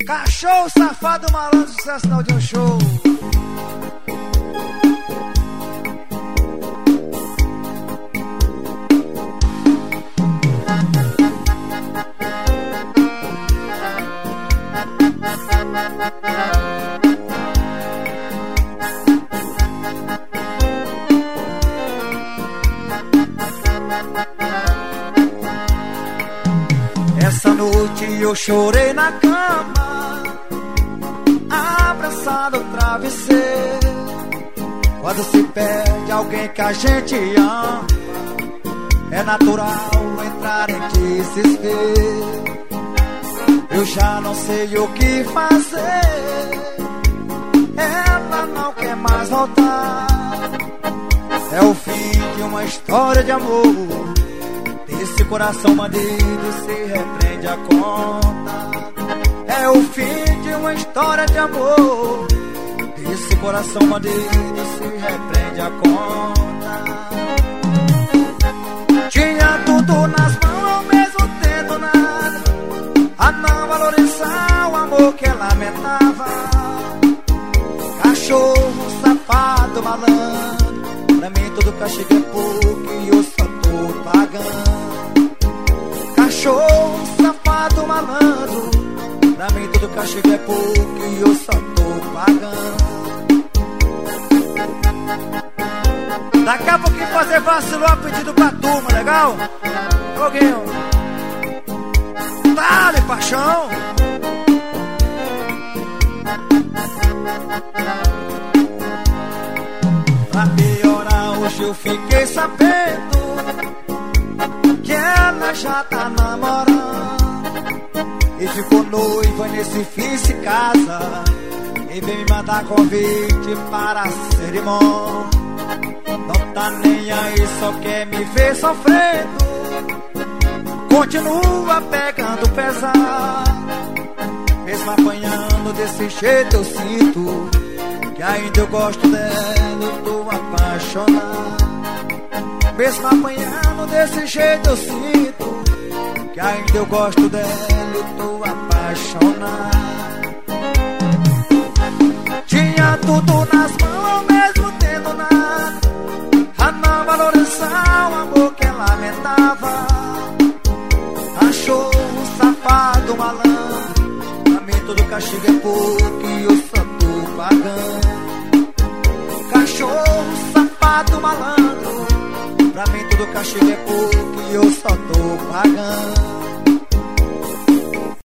Cachorro, safado, malandro, sucesso no de um show. Essa noite eu chorei na cama, abraçado ao travesseiro. Quando se perde alguém que a gente ama, é natural entrar em desespero. Eu já não sei o que fazer, ela não quer mais voltar. É o fim de uma história de amor, esse coração bandido se repreende a conta. É o fim de uma história de amor, esse coração bandido se repreende a conta. Tinha tudo nas mãos, ao mesmo tempo nada, a não valorizar o amor que ela lamentava. Cachorro, safado, malandro, pra mim todo castigo é pouco e eu só tô pagando. Cachorro, safado, malandro, pra mim todo castigo é pouco e eu só tô pagando. Daqui a pouquinho fazer vacilou a pedido pra turma, legal? Foguinho, dale, paixão. Pra piorar hoje eu fiquei sabendo que ela já tá namorando e ficou noiva nesse fim se casa e vem me mandar convite para a cerimônia. Não tá nem aí, só quer me ver sofrendo, continua pegando pesado. Mesmo apanhando desse jeito eu sinto que ainda eu gosto dela, eu tô apaixonado. Mesmo apanhando desse jeito eu sinto que ainda eu gosto dela, eu tô apaixonado. Tinha tudo nas mãos, ao mesmo tempo nada, a não valorizar o amor que ela lamentava. Cachorro, safado, malandro, pra mim todo castigo é pouco e eu só tô pagando. Cachorro, safado, malandro, pra mim todo castigo é pouco e eu só tô pagando.